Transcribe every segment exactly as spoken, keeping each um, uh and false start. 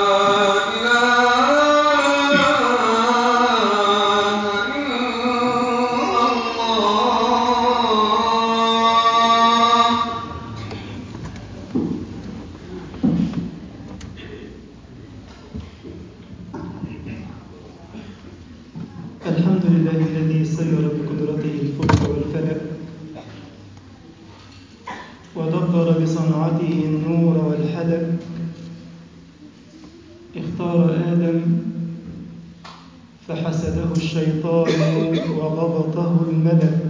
الحمد لله الذي سير بقدرته الفلك والفلك ودبر بصنعته النور والحلك. اختار آدم فحسده الشيطان وغبطه الملك،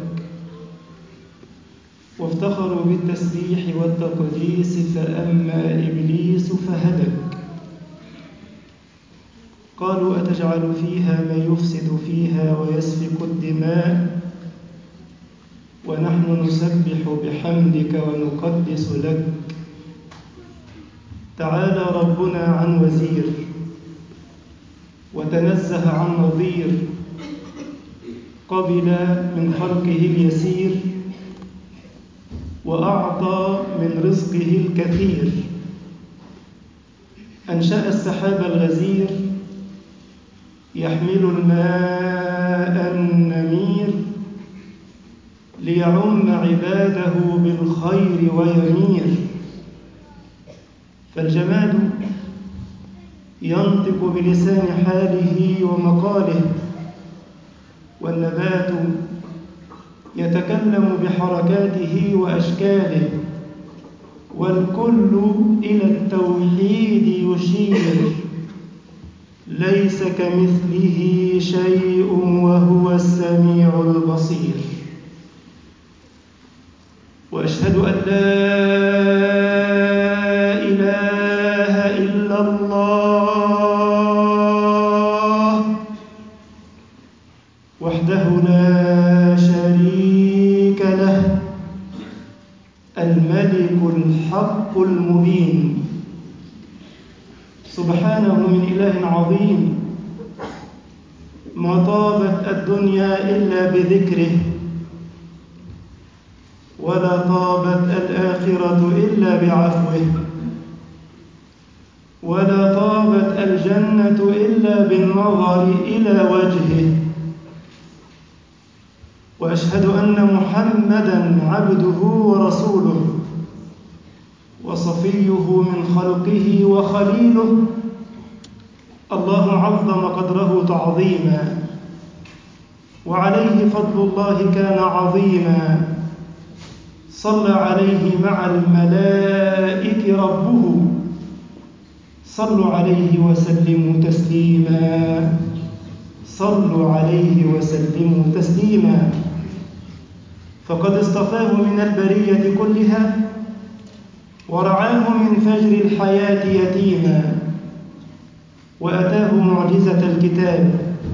وافتخروا بالتسبيح والتقديس فأما إبليس فهلك. قالوا أتجعل فيها من يفسد فيها ويسفك الدماء ونحن نسبح بحمدك ونقدس لك. تعالى ربنا عن وزير وتنزه عن نظير، قبل من خلقه اليسير وأعطى من رزقه الكثير. أنشأ السحاب الغزير يحمل الماء النمير ليعم عباده بالخير ويمير. فالجماد ينطق بلسان حاله ومقاله، والنبات يتكلم بحركاته وأشكاله، والكل إلى التوحيد يشير. ليس كمثله شيء وهو السميع البصير. وأشهد أن لا إله إلا الله وحده لا شريك له، الملك الحق المبين. سبحانه من إله عظيم، ما طابت الدنيا إلا بذكره، ولا طابت الآخرة إلا بعفوه، ولا طابت الجنة إلا بالنظر إلى وجهه. وأشهد أن محمدًا عبده ورسوله وصفيه من خلقه وخليله. الله عظم قدره تعظيما، وعليه فضل الله كان عظيما. صلى عليه مع الملائكة ربه، صلوا عليه وسلموا تسليما، صلوا عليه وسلموا تسليما. فقد اصطفاه من البرية كلها، ورعاه من فجر الحياة يتيما، وأتاه معجزة الكتاب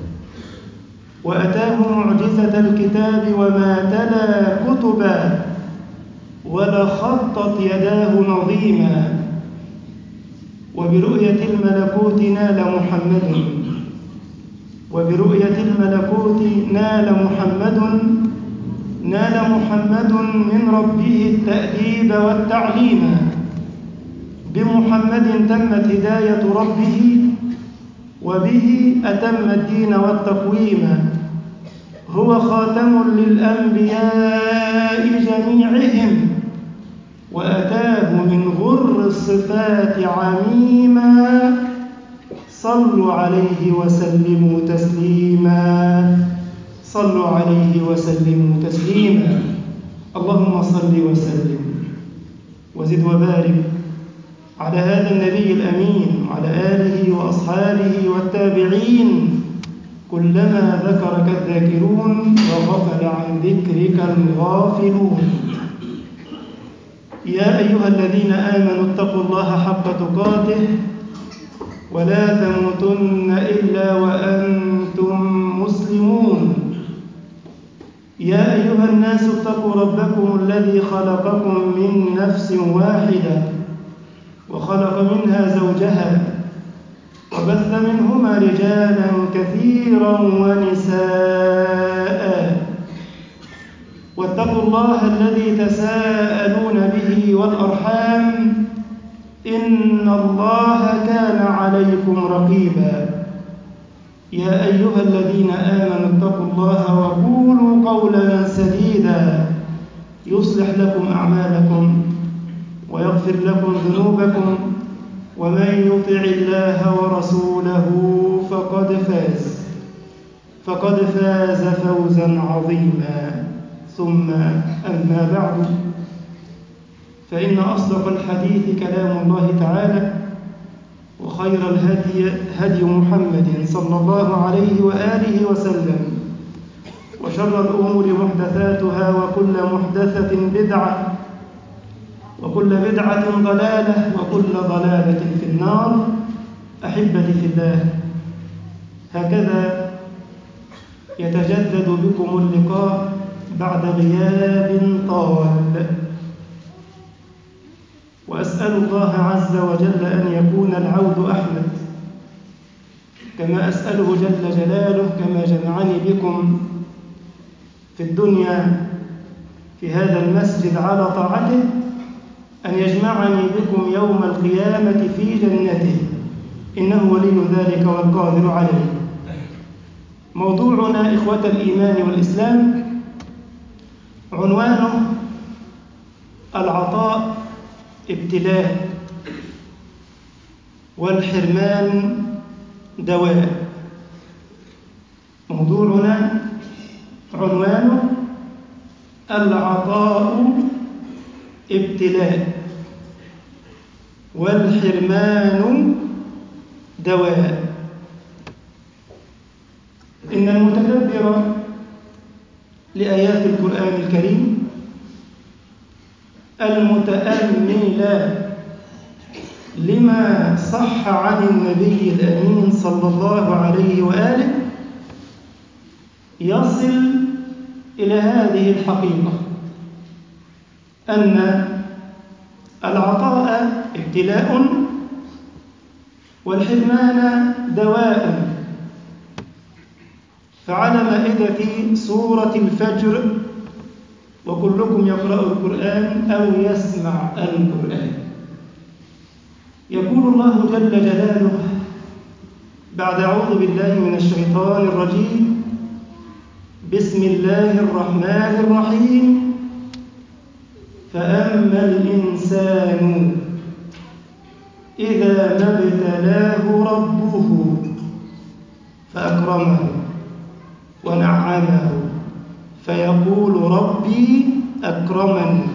وأتاه معجزة الكتاب وما تلا كتبا ولا خطت يداه نظيما. وبرؤية الملكوت نال محمد وبرؤية الملكوت نال محمد نال محمد من ربه التأديب والتعليم. بمحمد تمت هداية ربه، وبه أتم الدين والتقويم. هو خاتم للأنبياء جميعهم، وأتاه من غر الصفات عميما. صلوا عليه وسلموا تسليما، صلوا عليه وسلموا تسليما. اللهم صل وسلم وزد وبارك على هذا النبي الأمين، على آله وأصحابه والتابعين، كلما ذكرك الذاكرون وغفل عن ذكرك الغافلون. يا أيها الذين آمنوا اتقوا الله حق تقاته ولا تموتن إلا وأنتم مسلمون. يا أيها الناس اتقوا ربكم الذي خلقكم من نفس واحدة وخلق منها زوجها وبث منهما رجالا كثيرا ونساء. واتقوا الله الذي تساءلون به والأرحام، إن الله كان عليكم عليكم رقيبا. يا أيها الذين آمنوا اتقوا الله وقولوا قولا سديدا يصلح لكم أعمالكم ويغفر لكم ذنوبكم ومن يطع الله ورسوله فقد فاز فقد فاز فوزا عظيما. ثم أما بعد، فإن أصدق الحديث كلام الله تعالى، وخير الهدي هدي محمد صلى الله عليه وآله وسلم، وشر الأمور محدثاتها، وكل محدثة بدعة، وكل بدعة ضلالة، وكل ضلالة في النار. أحبتي في الله، هكذا يتجدد بكم اللقاء بعد غياب طال، وأسأل الله عز وجل أن يكون العود أحمد، كما أسأله جل جلاله كما جمعني بكم في الدنيا في هذا المسجد على طاعته أن يجمعني بكم يوم القيامة في جنته، إنه ولي ذلك والقادر عليه. موضوعنا إخوة الإيمان والإسلام عنوانه العطاء ابتلاء والحرمان دواء. موضوعنا عنوانه العطاء ابتلاء والحرمان دواء. إن المتدبر لآيات القرآن الكريم المتأمل لما صح عن النبي الأمين صلى الله عليه وآله يصل إلى هذه الحقيقة، أن العطاء ابتلاء والحرمان دواء. فعلى مائدة سورة الفجر، وكلكم يقرأ القرآن أو يسمع القرآن، يقول الله جل جلاله بعد أعوذ بالله من الشيطان الرجيم: بسم الله الرحمن الرحيم. فأما الإنسان إذا ما ابتلاه ربه فأكرمه ونعمه فيقول ربي أكرمن،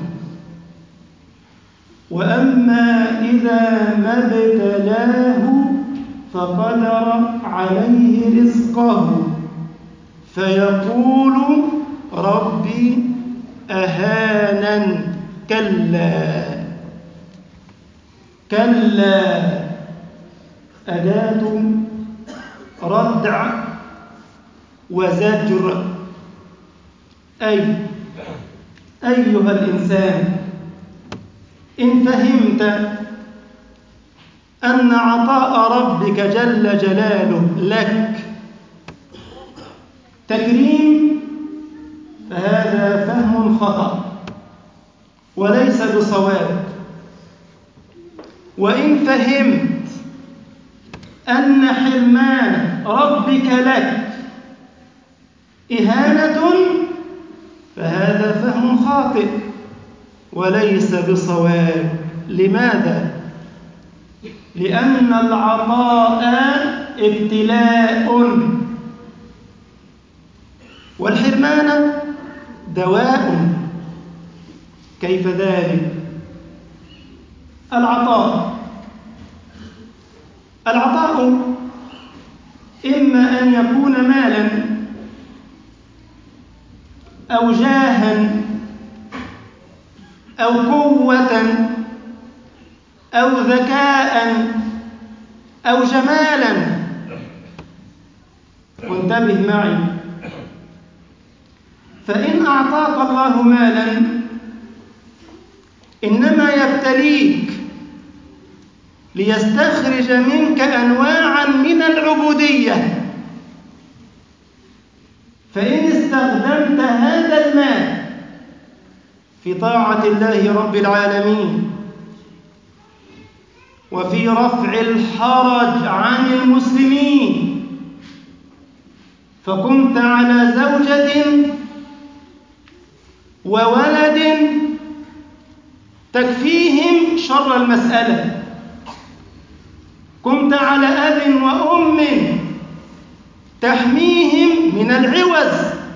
وأما إذا ما ابتلاه فقدر عليه رزقه فيقول ربي أهانن. كلا كلا أداة ردع وزجر. أي أيها الإنسان، إن فهمت أن عطاء ربك جل جلاله لك تكريم، فهذا فهم خطأ وليس بصواب. وإن فهمت أن حرمان ربك لك إهانة، فهذا فهم خاطئ وليس بصواب. لماذا؟ لأن العطاء ابتلاء والحرمان دواء. كيف ذلك؟ العطاء العطاء إما أن يكون مالا أو جاها أو قوة أو ذكاء أو جمالا. وانتبه معي، فإن أعطاك الله مالا إنما يبتليك ليستخرج منك أنواعا من العبودية. فإن استخدمت هذا المال في طاعة الله رب العالمين وفي رفع الحرج عن المسلمين، فقمت على زوجة وولد تكفيهم شر المسألة، قمت على أب وأم تحميهم من العوز،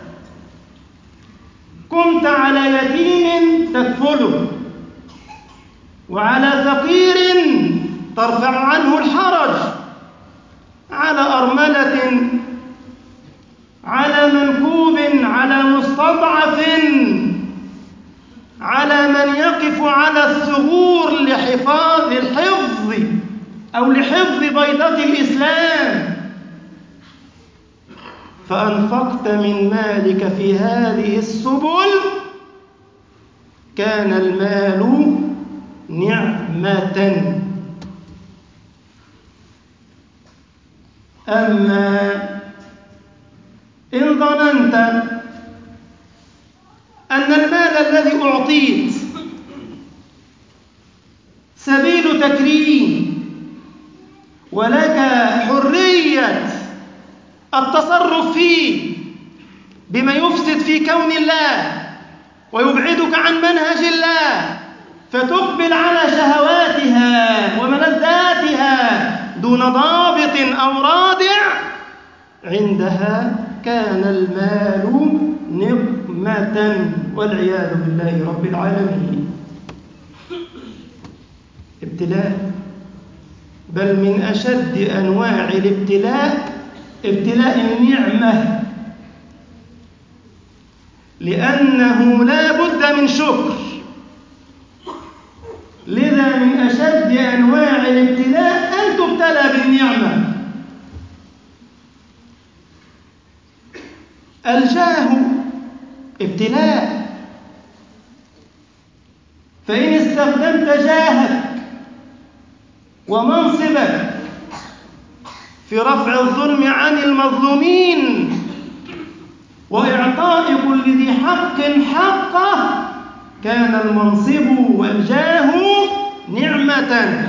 قمت على يتيم تكفله، وعلى فقير ترفع عنه الحرج، على أرملة، على منكوب، على مستضعف، على من يقف على الثغور لحفاظ الحفظ أو لحفظ بيضة الإسلام، فأنفقت من مالك في هذه السبل، كان المال نعمة. أما إن ظننت أن المال الذي أعطيت سبيل تكريم ولك حرية التصرف فيه بما يفسد في كون الله ويبعدك عن منهج الله، فتقبل على شهواتها وملذاتها دون ضابط أو رادع، عندها كان المال نقمة والعياذ بالله رب العالمين. ابتلاء، بل من أشد أنواع الابتلاء ابتلاء النعمة، لأنه لا بد من شكر. لذا من أشد أنواع الابتلاء أن تبتلى بالنعمة. الجاه ابتلاء، فإن استخدمت جاهك ومنصبك في رفع الظلم عن المظلومين وإعطاء كل ذي حق حقه، كان المنصب والجاه نعمة.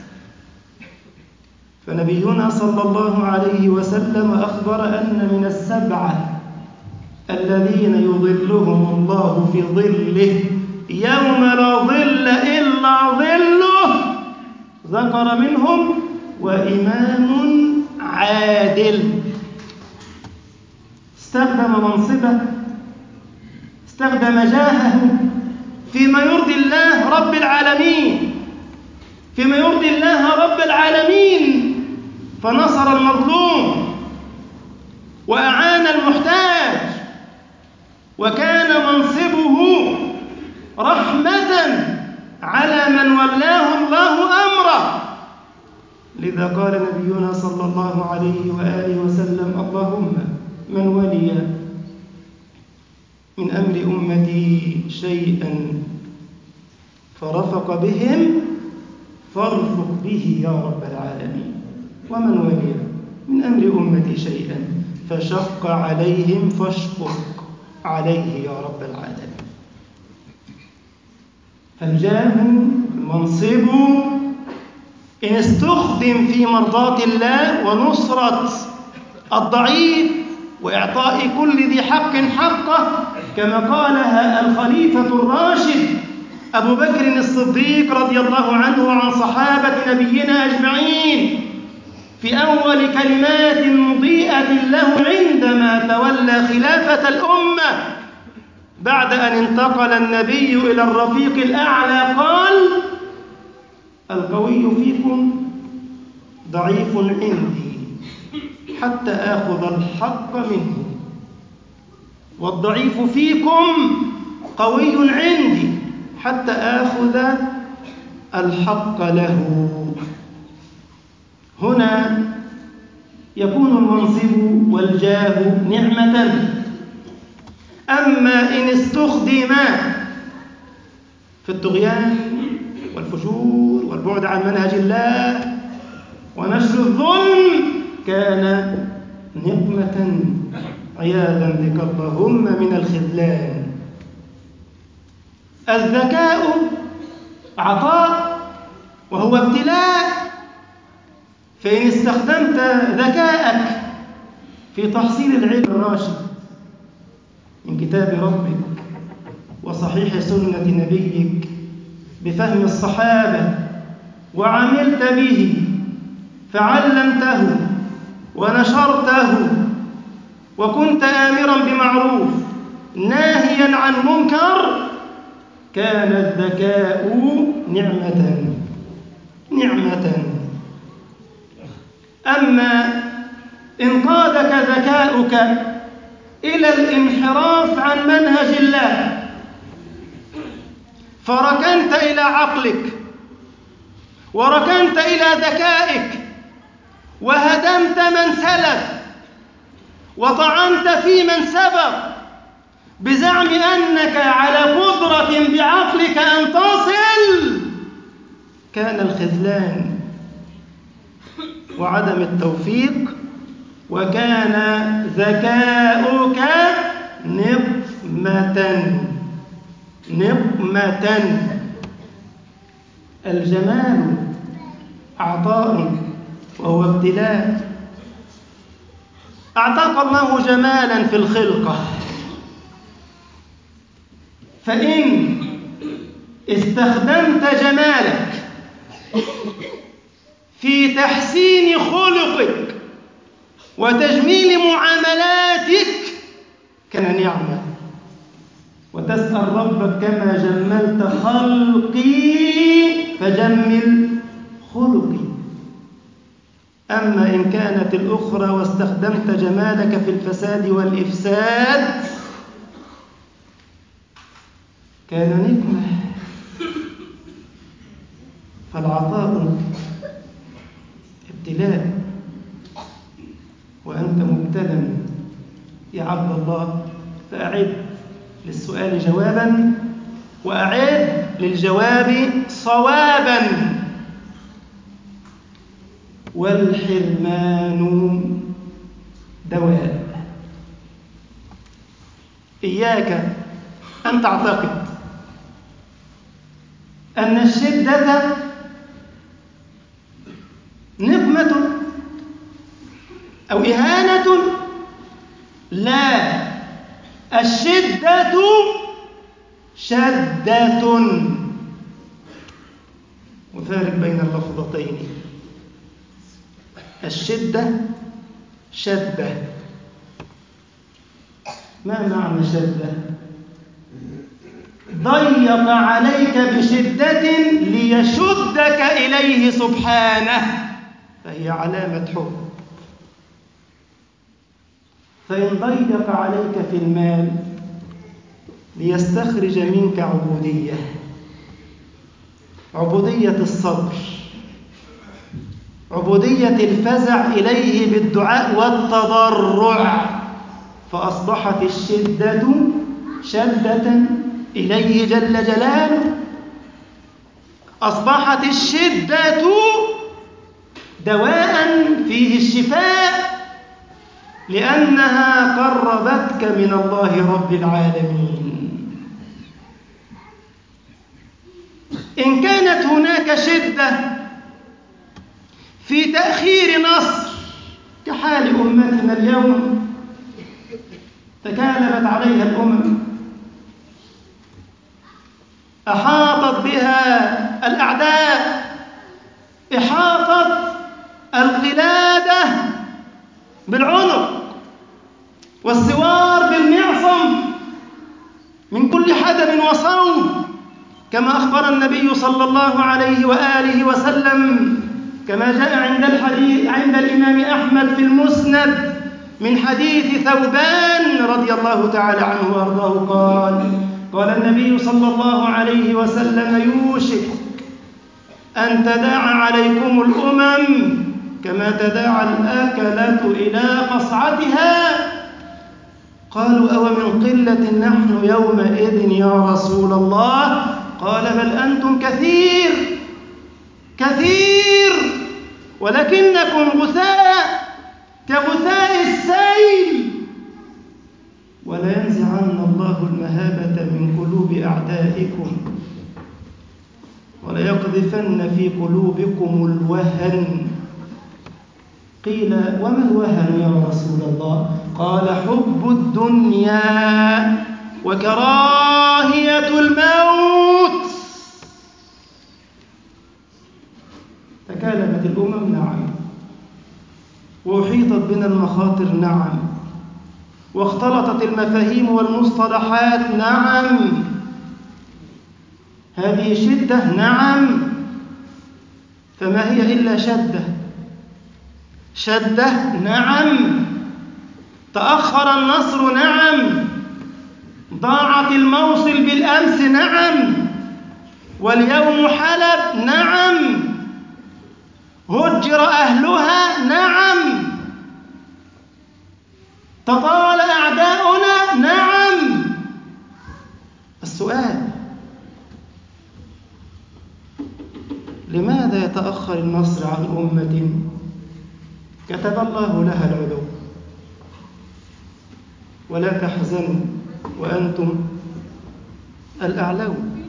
فنبينا صلى الله عليه وسلم أخبر أن من السبعة الذين يظلهم الله في ظله يوم لا ظل إلا ظله، ذكر منهم وإمام عادل. استخدم منصبه، استخدم جاهه فيما يرضي الله رب العالمين، فيما يرضي الله رب العالمين، فنصر المظلوم وأعان المحتاج، وكان منصبه رحمة على من ولاه الله أمره. لذا قال نبينا صلى الله عليه وآله وسلم: اللهم من ولي من أمر أمتي شيئا فرفق بهم فارفق به يا رب العالمين، ومن ولي من أمر أمتي شيئا فشق عليهم فاشقق عليه يا رب العالمين. فالجاه المنصب إن استخدم في مرضاة الله ونصرة الضعيف وإعطاء كل ذي حق حقه، كما قالها الخليفة الراشد أبو بكر الصديق رضي الله عنه وعن صحابة نبينا أجمعين في أول كلمات مضيئة له عندما تولى خلافة الأمة بعد أن انتقل النبي إلى الرفيق الأعلى، قال: القوي فيكم ضعيف عندي حتى آخذ الحق منه، والضعيف فيكم قوي عندي حتى آخذ الحق له. هنا يكون المنصب والجاه نعمة. أما إن استخدم في الطغيان والفجور والبعد عن منهج الله ونشر الظلم، كان نقمة عياذا بك اللهم من الخذلان. الذكاء عطاء وهو ابتلاء، فإن استخدمت ذكاءك في تحصيل العلم الراشد من كتاب ربك وصحيح سنة نبيك بفهم الصحابة وعملت به فعلمته ونشرته وكنت آمرا بمعروف ناهيا عن منكر، كان الذكاء نعمة نعمة. أما إن قادك ذكاؤك إلى الانحراف عن منهج الله فركنت إلى عقلك وركنت إلى ذكائك وهدمت من سلف وطعنت في من سبق بزعم أنك على قدرة بعقلك أن تصل، كان الخذلان وعدم التوفيق، وكان ذكاؤك نقمة نقمة. الجمال عطاء وهو ابتلاء. أعطاك الله جمالا في الخلقة، فإن استخدمت جمالك في تحسين خلقك وتجميل معاملاتك كان نعمة، وتسأل ربك كما جملت خلقي فجمل خلقي. أما إن كانت الأخرى واستخدمت جمالك في الفساد والإفساد كان نقمة. فالعطاء ابتلاء، وأنت مبتلى يا عبد الله، فأعد للسؤال جوابا وأعد للجواب صوابا. والحرمان دواء. إياك أن تعتقد أن الشدة نقمة أو إهانة. لا، الشدة شدة، وفارق بين اللفظتين. الشدة شدة. ما معنى شدة؟ ضيق عليك بشدة ليشدك إليه سبحانه، فهي علامة حب. فإن ضيق عليك في المال ليستخرج منك عبودية، عبودية الصبر، عبودية الفزع إليه بالدعاء والتضرع، فأصبحت الشدة شدة إليه جل جلاله. أصبحت الشدة دواء فيه الشفاء، لأنها قربتك من الله رب العالمين. إن كانت هناك شدة في تأخير نصر كحال أمتنا اليوم، تكالبت عليها الأمم، أحاطت بها الأعداء، إحاطت القلادة بالعنق والسوار بالمعصم من كل حدب وصوب، كما أخبر النبي صلى الله عليه وآله وسلم، كما جاء عند الحديث عند الإمام أحمد في المسند من حديث ثوبان رضي الله تعالى عنه وأرضاه قال: قال النبي صلى الله عليه وسلم: يوشك أن تداعى عليكم الأمم كما تداعى الآكلة إلى قصعتها. قالوا: أو من قلة نحن يومئذ يا رسول الله؟ قال: بل أنتم كثير كثير ولكنكم غثاء كغثاء السيل. ولا ينزعن الله المهابة من قلوب أعدائكم ولا يقذفن في قلوبكم الوهن قيل وما الوهن يا رسول الله؟ قال حب الدنيا وكراهية الموت. تكالبت الأمم، نعم، وأحيطت بنا المخاطر، نعم، واختلطت المفاهيم والمصطلحات، نعم. هذه شدة، نعم. فما هي إلا شدة؟ شدة، نعم. تأخر النصر، نعم. ضاعت الموصل بالأمس، نعم. واليوم حلب، نعم. هجر أهلها، نعم. تطاول أعداؤنا، نعم. السؤال: لماذا يتأخر النصر عن أمة كتب الله لها العلو؟ ولا تحزنوا وأنتم الأعلون.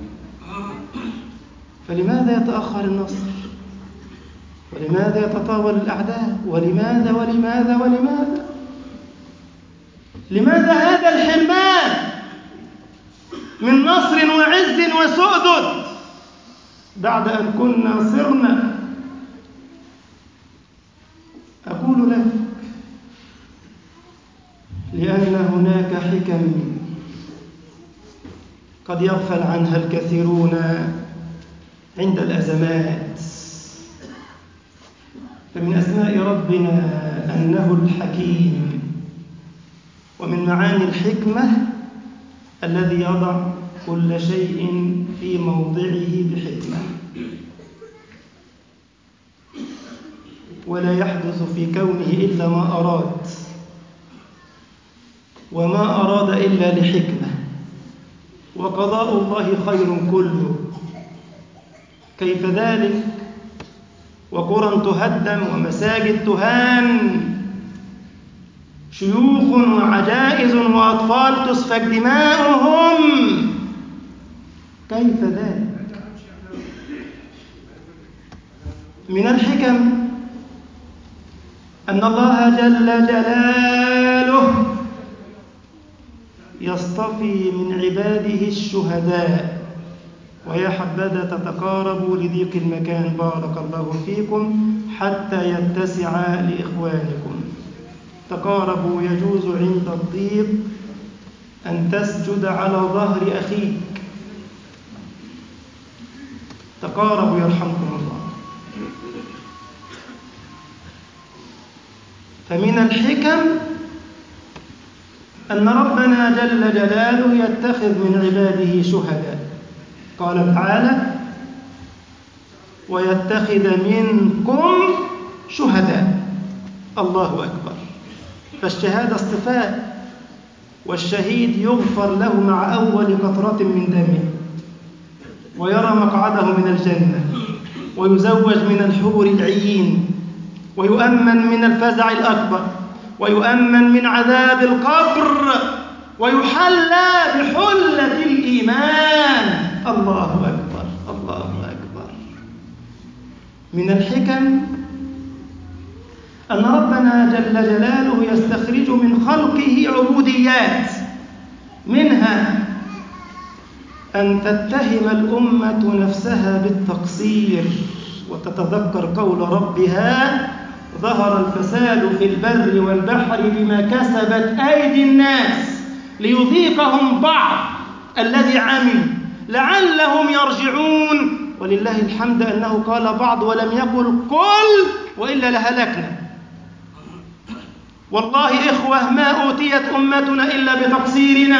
فلماذا يتأخر النصر؟ ولماذا يتطاول الأعداء؟ ولماذا ولماذا ولماذا؟ لماذا هذا الحرمان من نصر وعز وسؤدد بعد أن كنا صرنا؟ أقول لك: لأن هناك حكم قد يغفل عنها الكثيرون عند الأزمات. فمن أسماء ربنا أنه الحكيم، ومن معاني الحكمة الذي يضع كل شيء في موضعه بحكمة، ولا يحدث في كونه إلا ما أراد، وما أراد إلا لحكمة، وقضاء الله خير كله. كيف ذلك وقرى تهدم ومساجد تهان، شيوخ وعجائز وأطفال تسفك دماؤهم؟ كيف ذلك؟ من الحكم أن الله جل جلاله يصطفي من عباده الشهداء. ويا حبذا تتقاربوا لضيق المكان، بارك الله فيكم، حتى يتسع لإخوانكم. تقاربوا، يجوز عند الضيق أن تسجد على ظهر أخيك. تقاربوا يرحمكم الله. فمن الحكم أن ربنا جل جلاله يتخذ من عباده شهداء. قال تعالى: ويتخذ منكم شهداء. الله أكبر. فالشهادة اصطفاء، والشهيد يغفر له مع أول قطرة من دمه، ويرى مقعده من الجنة، ويزوج من الحور العين، ويؤمن من الفزع الأكبر، ويؤمن من عذاب القبر، ويحلى بحلة الإيمان. الله أكبر، الله أكبر. من الحكم أن ربنا جل جلاله يستخرج من خلقه عبوديات، منها أن تتهم الأمة نفسها بالتقصير وتتذكر قول ربها: ظهر الفساد في البر والبحر بما كسبت أيدي الناس ليذيقهم بعض الذي عملوا لعلهم يرجعون. ولله الحمد أنه قال بعض ولم يقل كل، وإلا لهلكنا. والله إخوة، ما أوتيت أمتنا إلا بتقصيرنا،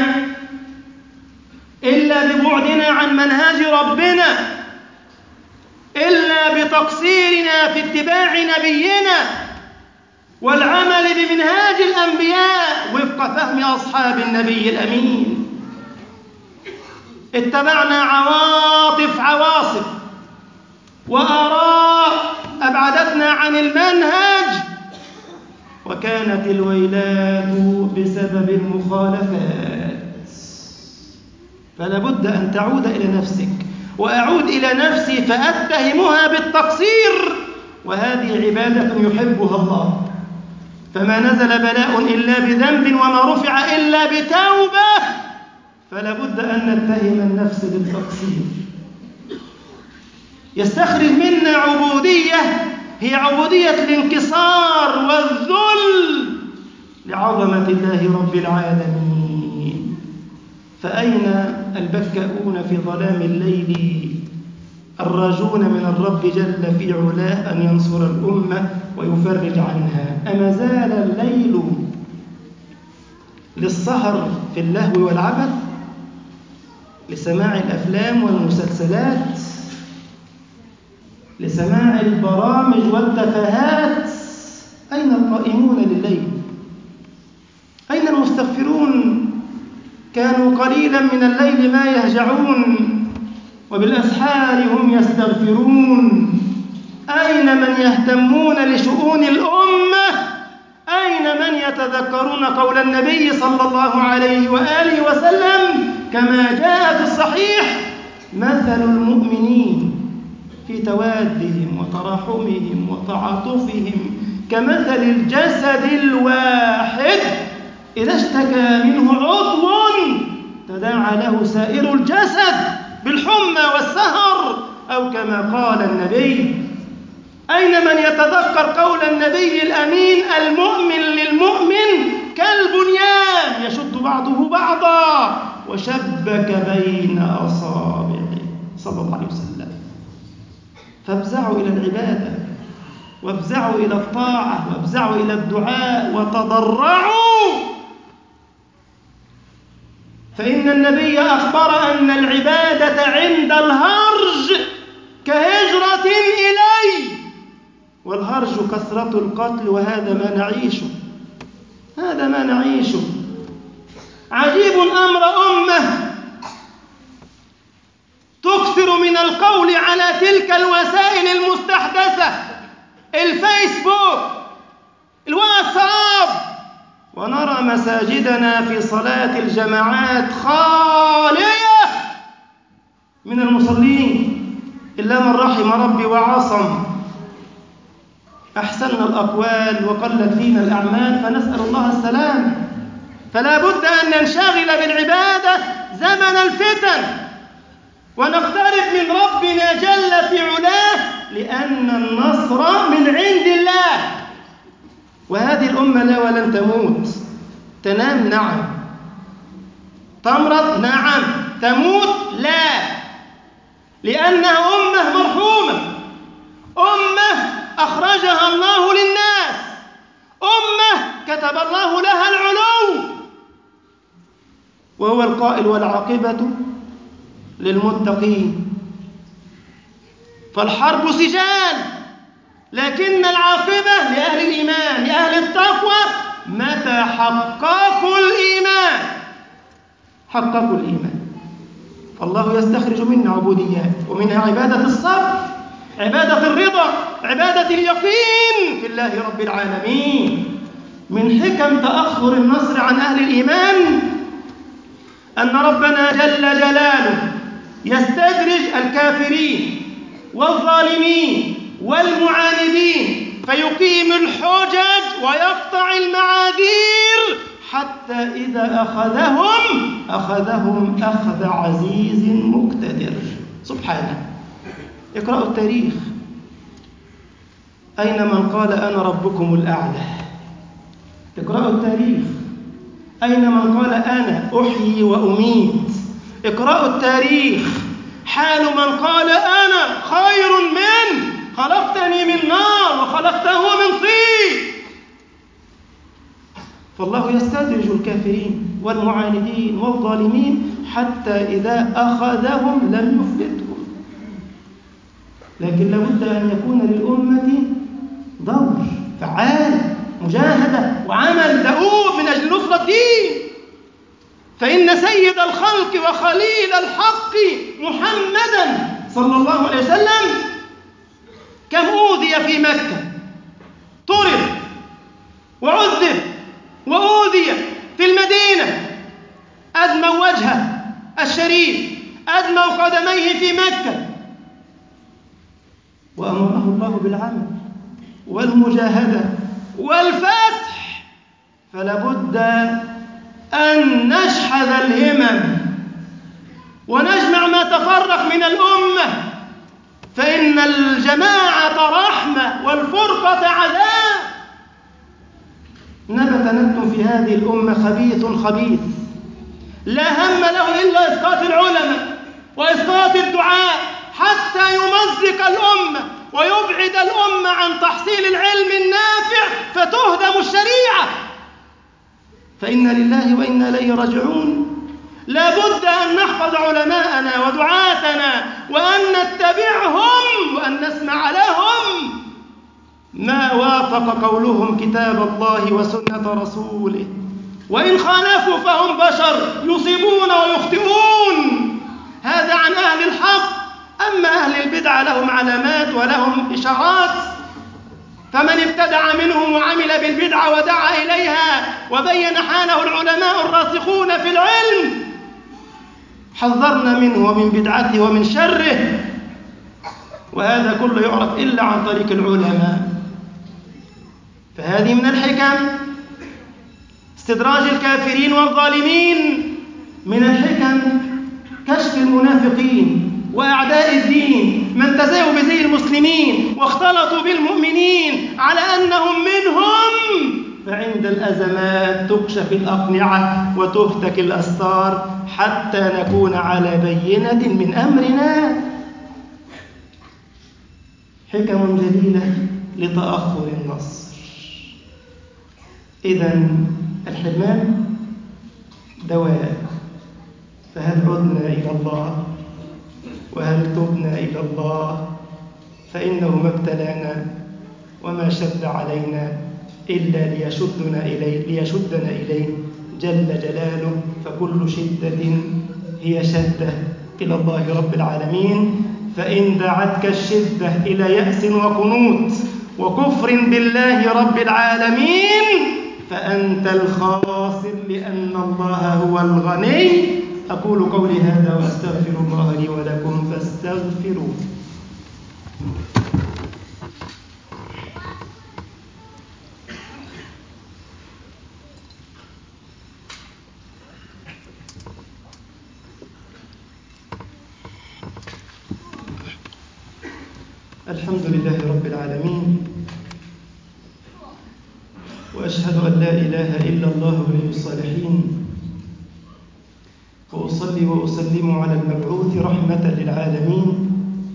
إلا ببعدنا عن منهاج ربنا، إلا بتقصيرنا في اتباع نبينا والعمل بمنهاج الأنبياء وفق فهم أصحاب النبي الأمين. اتبعنا عواطف عواصف وآراء أبعدتنا عن المنهج، وكانت الويلات بسبب المخالفات. فلا بد أن تعود إلى نفسك، وأعود إلى نفسي فأتهمها بالتقصير وهذه عبادة يحبها الله. فما نزل بلاء إلا بذنب وما رفع إلا بتوبة، فلا بد أن نتهم النفس بالتقصير. يستخرج منا عبودية هي عبودية الانكسار والذل لعظمة الله رب العالمين. فأين البكاؤون في ظلام الليل الراجون من الرب جل في علاه أن ينصر الأمة ويفرج عنها؟ أما زال الليل للسهر في اللهو والعبث، لسماع الأفلام والمسلسلات، لسماع البرامج والتفاهات؟ أين القائمون لليل؟ أين المستغفرون؟ كانوا قليلا من الليل ما يهجعون وبالأسحار هم يستغفرون. أين من يهتمون لشؤون الأمة؟ أين من يتذكرون قول النبي صلى الله عليه وآله وسلم كما جاء في الصحيح: مثل المؤمنين في توادهم وتراحمهم وتعاطفهم كمثل الجسد الواحد إذا اشتكى منه عضو تداعى له سائر الجسد بالحمى والسهر، أو كما قال النبي. أين من يتذكر قول النبي الأمين: المؤمن للمؤمن كالبنيان يشد بعضه بعضا وشبك بين أصابعه، صلى الله عليه وسلم. فافزعوا إلى العبادة، وافزعوا إلى الطاعة، وافزعوا إلى الدعاء، وتضرعوا، فإن النبي أخبر أن العبادة عند الهرج كهجرة إلي، والهرج كثرة القتل، وهذا ما نعيشه، هذا ما نعيشه. عجيب أمر أمة تكثر من القول على تلك الوسائل المستحدثة، الفيسبوك، الواتساب، ونرى مساجدنا في صلاة الجماعات خالية من المصلين إلا من رحم ربي وعصم. أحسننا الأقوال وقلت فينا الأعمال، فنسأل الله السلام. فلا بد أن ننشغل بالعبادة زمن الفتن ونقترب من ربنا جل في علاه، لأن النصر من عند الله. وهذه الأمة لا ولن تموت. تنام؟ نعم. تمرض؟ نعم. تموت؟ لا، لأنها أمة مرحومة، أمة أخرجها الله للناس، أمة كتب الله لها العلو، وهو القائل: والعاقبة للمتقين. فالحرب سجال، لكن العاقبة لأهل الإيمان، لأهل التقوى، متى حققوا الإيمان حققوا الإيمان. فالله يستخرج منا عبوديات، ومنها عبادة الصبر، عبادة الرضا، عبادة اليقين في الله رب العالمين. من حكم تأخر النصر عن أهل الإيمان أن ربنا جل جلاله يستدرج الكافرين والظالمين والمعاندين، فيقيم الحجج ويقطع المعاذير، حتى إذا أخذهم أخذهم أخذ عزيز مقتدر سبحانه. اقرأوا التاريخ، أين من قال أنا ربكم الأعلى؟ اقرأوا التاريخ، أين من قال أنا أحيي وأميت؟ اقرأوا التاريخ، حال من قال أنا خير من خلقتني من نار وخلقته من طين. فالله يستدرج الكافرين والمعاندين والظالمين حتى إذا أخذهم لم يفلتهم. لكن لابد أن يكون للأمة دور فعال، مجاهدة وعمل دؤوب من أجل نصرة الدين. فإن سيد الخلق وخليل الحق محمدا صلى الله عليه وسلم كم أوذي في مكة، طرد وعذب وأوذي في المدينة، أدموا وجهه الشريف، أدموا قدميه في مكة، وأمره الله بالعمل والمجاهدة والفتح، فلا بد أن نشحذ الهمم ونجمع ما تفرق من الأمة، فإن الجماعة رحمة والفرقة عذاب. نبت نبت في هذه الأمة خبيث خبيث لا هم له إلا إسقاط العلماء وإسقاط الدعاء حتى يمزق الأمة ويبعد الأمة عن تحصيل العلم النافع فتهدم الشريعة. فإنا لله وإنا إليه راجعون. لا بد أن نحفظ علماءنا ودعاتنا وأن نتبعهم وأن نسمع لهم ما وافق قولهم كتاب الله وسنة رسوله، وإن خالفوا فهم بشر يصيبون ويخطئون. هذا عن أهل الحق. أما أهل البدع لهم علامات ولهم إشارات، فمن ابتدع منهم وعمل بالبدعة ودعا إليها وبين حاله العلماء الراسخون في العلم حذرنا منه ومن بدعته ومن شره، وهذا كله يعرف إلا عن طريق العلماء. فهذه من الحكم استدراج الكافرين والظالمين، من الحكم كشف المنافقين وأعداء الدين من تزايوا بزي المسلمين واختلطوا بالمؤمنين على أنهم منهم، فعند الأزمات تكشف الأقنعة وتهتك الأستار حتى نكون على بينة من أمرنا. حكم جليلة لتأخر النصر. إذن الحرمان دواء، فهل عدنا إلى الله وهل تبنا إلى الله؟ فإنه ما ابتلانا وما شد علينا إلا ليشدنا إليه, ليشدنا إليه جل جلاله، فكل شدة هي شدة إلى الله رب العالمين. فإن دعتك الشدة إلى يأس وقنوط وكفر بالله رب العالمين فأنت الخاسر، لأن الله هو الغني. أقول قولي هذا وأستغفر الله لي ولكم فاستغفروه. الحمد لله رب العالمين، وأشهد أن لا إله إلا الله ولي الصالحين، وأصلي وأسلم على المبعوث رحمة للعالمين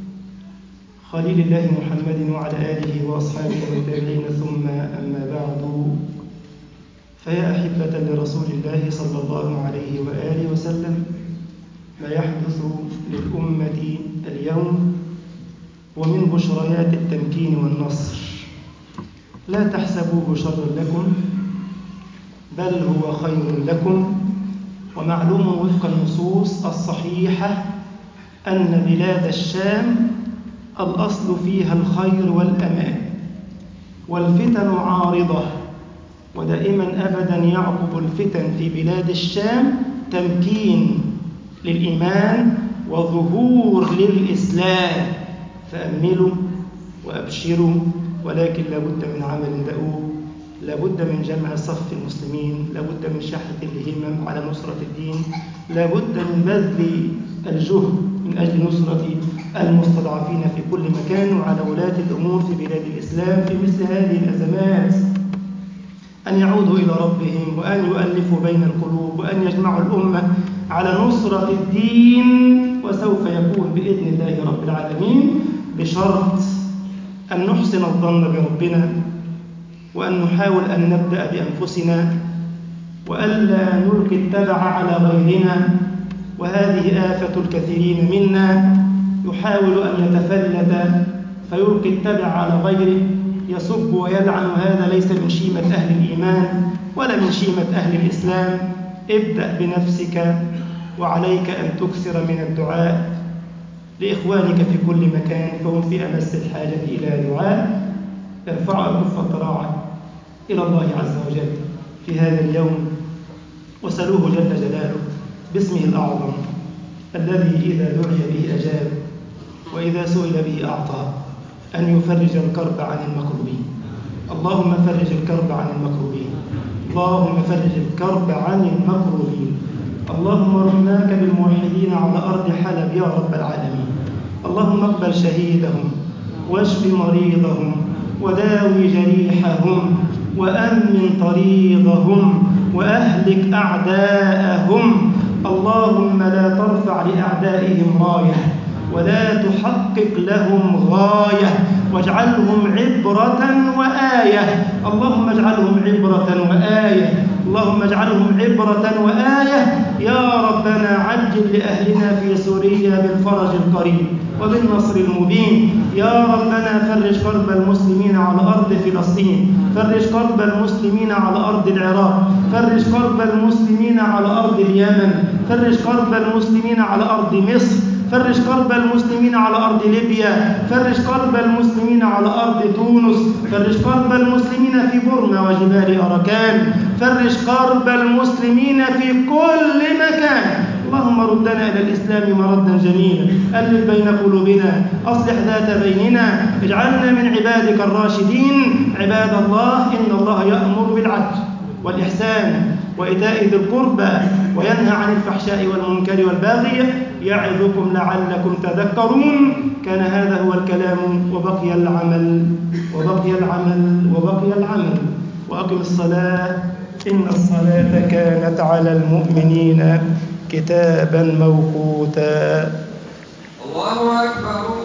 خليل الله محمد وعلى آله وأصحابه والتابعين، ثم أما بعد، فيا أحبة لرسول الله صلى الله عليه وآله وسلم، ما يحدث للأمة اليوم ومن بشريات التمكين والنصر لا تحسبوه شرا لكم، بل هو خير لكم. ومعلوم وفق النصوص الصحيحة أن بلاد الشام الأصل فيها الخير والأمان، والفتن عارضة، ودائما أبدا يعقب الفتن في بلاد الشام تمكين للإيمان وظهور للإسلام. فأملوا وأبشروا، ولكن لابد من عمل دؤوب، لابد من جمع صف المسلمين، لابد من شحذ الهمم على نصرة الدين، لابد من بذل الجهد من أجل نصرة المستضعفين في كل مكان، وعلى ولاة الأمور في بلاد الإسلام في مثل هذه الأزمات أن يعودوا إلى ربهم وأن يؤلفوا بين القلوب وأن يجمعوا الأمة على نصرة الدين. وسوف يكون بإذن الله رب العالمين، بشرط أن نحسن الظن بربنا، وأن نحاول أن نبدأ بأنفسنا، وألا نلقي التبع على غيرنا. وهذه آفة الكثيرين منا، يحاول أن يتفلت فيلقي التبع على غيره، يسب ويلعن، وهذا ليس من شيمة أهل الإيمان ولا من شيمة أهل الإسلام. ابدأ بنفسك، وعليك أن تكثر من الدعاء لإخوانك في كل مكان، فهم في أمس الحاجة إلى دعاء. ارفعوا الكف الضراعة إلى الله عز وجل في هذا اليوم، وسألوه جل جلاله باسمه الأعظم الذي إذا دعي به أجاب وإذا سئل به أعطى، أن يفرج الكرب عن المكروبين، اللهم فرج الكرب عن المكروبين، اللهم فرج الكرب عن المكروبين. اللهم رحماك بالموحدين على أرض حلب يا رب العالمين. اللهم اقبل شهيدهم واشف مريضهم وداوي جريحهم وأمن طريضهم وأهلك أعداءهم. اللهم لا ترفع لأعدائهم راية ولا تحقق لهم غاية، واجعلهم عبرة وآية. اللهم اجعلهم عبرة وآية، اللهم اجعلهم عبرة وآية يا ربنا. عجل لأهلنا في سوريا بالفرج القريب وبالنصر المبين يا ربنا. فرج كرب المسلمين على أرض فلسطين، فرج كرب المسلمين على أرض العراق، فرج كرب المسلمين على أرض اليمن، فرج كرب المسلمين على أرض مصر، فرج كرب المسلمين على أرض ليبيا، فرج كرب المسلمين على أرض تونس، فرج كرب المسلمين في بورما وجبال أركان، فرج كرب المسلمين في كل مكان. اللهم ردنا إلى الإسلام مردا جميلا، ألف بين قلوبنا، أصلح ذات بيننا، اجعلنا من عبادك الراشدين. عباد الله، إن الله يأمر بالعدل والإحسان وإيتاء ذي القربى وينهى عن الفحشاء والمنكر والبغي يعظكم لعلكم تذكرون. كان هذا هو الكلام وبقي العمل وبقي العمل وبقي العمل. وأقم الصلاة إن الصلاة كانت على المؤمنين كتابا موقوتا. الله أكبر.